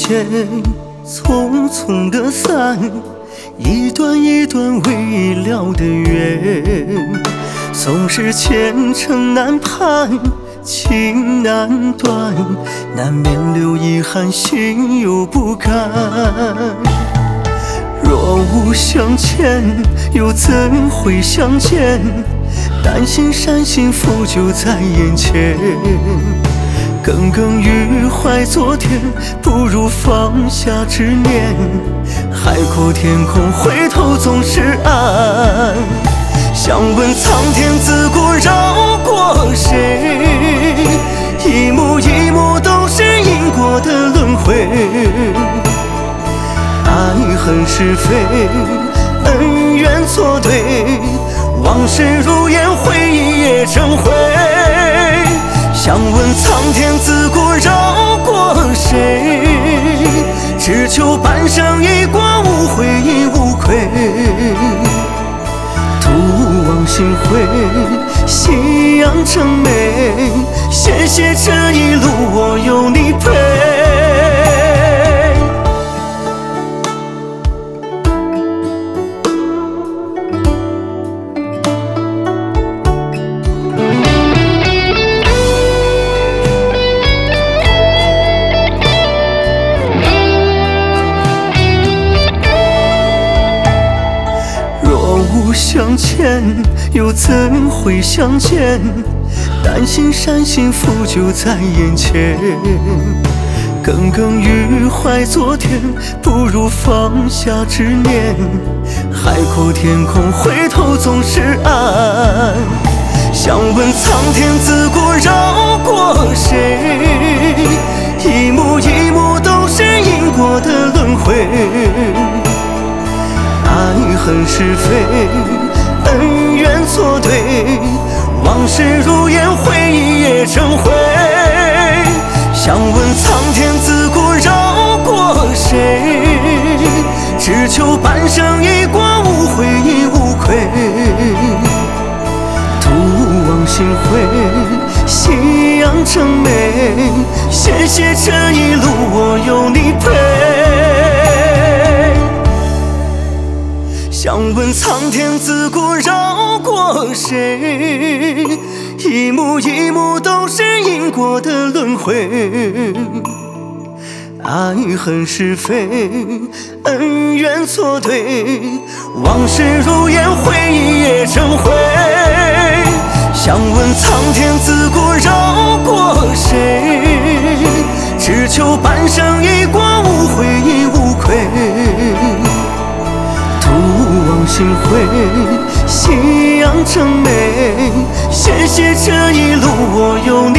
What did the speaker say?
间匆匆的散，一段一段未了的缘。总是前程难盼，情难断，难免留遗憾，心有不甘。若无相欠，又怎会相见？担心伤心福就在眼前。耿耿于怀昨天，不如放下执念。海阔天空，回头总是岸。想问苍天自古饶过谁？一幕一幕都是因果的轮回。爱恨是非，恩怨错对，往事如烟，回忆也成灰。想问苍天自古饶过谁？只求半生已过，无悔无愧。徒往心灰，夕阳成美。谢谢这一路我有你陪。不相欠，又怎会相见？担心伤心福就在眼前。耿耿于怀昨天，不如放下执念。海阔天空，回头总是岸。想问苍天自古饶过谁？一幕一幕都是因果的轮回。爱恨是非，恩怨错对，往事如烟，回忆也成灰。想问苍天自古饶过谁？只求半生已过，无悔无愧。徒往心灰，夕阳成美。谢谢这一路我有你陪。想问苍天自古饶过谁？一幕一幕都是因果的轮回。爱恨是非，恩怨错对，往事如烟，回忆也成灰。想问苍天自古饶过谁？只求半生已过，无悔无愧。徒往心灰，夕阳成美。谢谢这一路我有你。